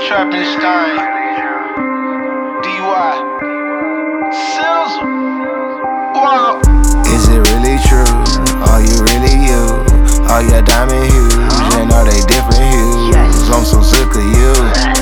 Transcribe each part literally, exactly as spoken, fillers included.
Trapping Stein, D Y, Sizzle. Wow. Is it really true? Are you really you? Are your diamond hues? And are they different hues? I'm so sick of you.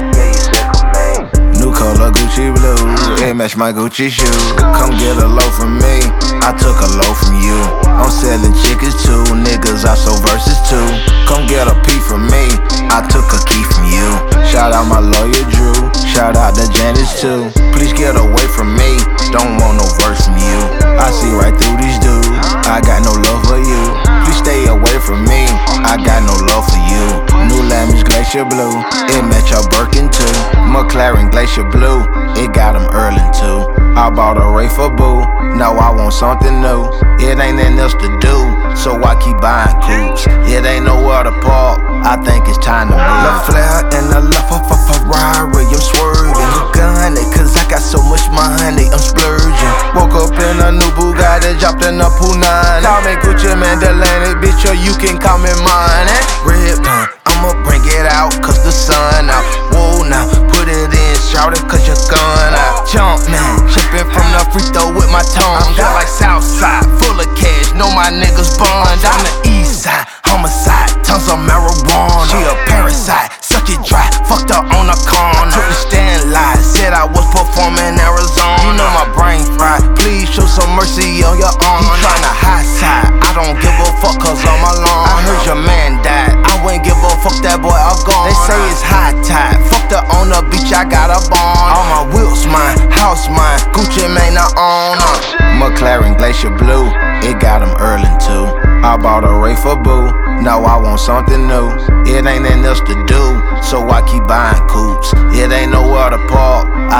New color Gucci blue, it match my Gucci shoe. Come get a loaf from me, I took a loaf from you. I'm selling chickens too, niggas I sold verses too. Come get a P from me, I took a key from you. Shout out my lawyer Drew, shout out to Janice too. Please get away from me, don't want no verse from you. I see right through these dudes, I got no love for you. Please stay away from me, I got no love for you. New Lamborghini Glacier Blue, it match your Birkin too. McLaren Glacier Blue, it got them Erlin too. I bought a Ray for boo, now I want something new. It ain't nothing else to do, so I keep buying coupes. It ain't nowhere to park, I think it's time to move. Left flare and I left off a Ferrari, I'm swerving. You gun it, cause I got so much money, I'm splurging. Woke up in a new Bugatti, dropped in a Punani. Call me Gucci Man Delaney, bitch, or you can call me mine. Red gun, I'ma bring it out, cause the sun out. Whoa now, put it in, shout it, cause your gun out. Jump man, shipping from the free throw with my tongue. Got like Southside, full of cash, know my niggas bond. Down the east side, homicide, tons of marijuana. She a parasite, suck it dry, fucked up on the corner. Took the stand live, said I was performing in Arizona. You know my brain fried, please show some mercy on your arm. He tryna high side, I don't give a fuck cause I'm alone. I heard your man died, I wouldn't give a fuck, that boy all gone. They say it's high tide, fucked up on the beach, I got a bond. All my wheels mine, house mine, Gucci Mane I own. McLaren Glacier Blue, it got them Erlin too. I bought a Ray for boo, now I want something new. It ain't nothing else to do, so I keep buying coupes. It ain't nowhere to park, I